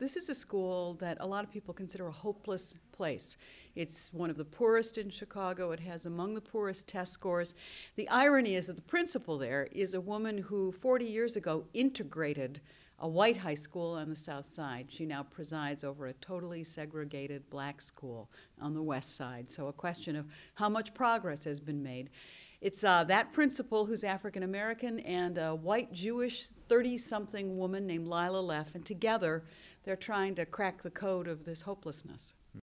this is a school that a lot of people consider a hopeless place. It's one of the poorest in Chicago. It has among the poorest test scores. The irony is that the principal there is a woman who 40 years ago integrated a white high school on the south side. She now presides over a totally segregated black school on the west side. So a question of how much progress has been made. It's that principal who's African American and a white Jewish 30-something woman named Lila Leff, and together they're trying to crack the code of this hopelessness.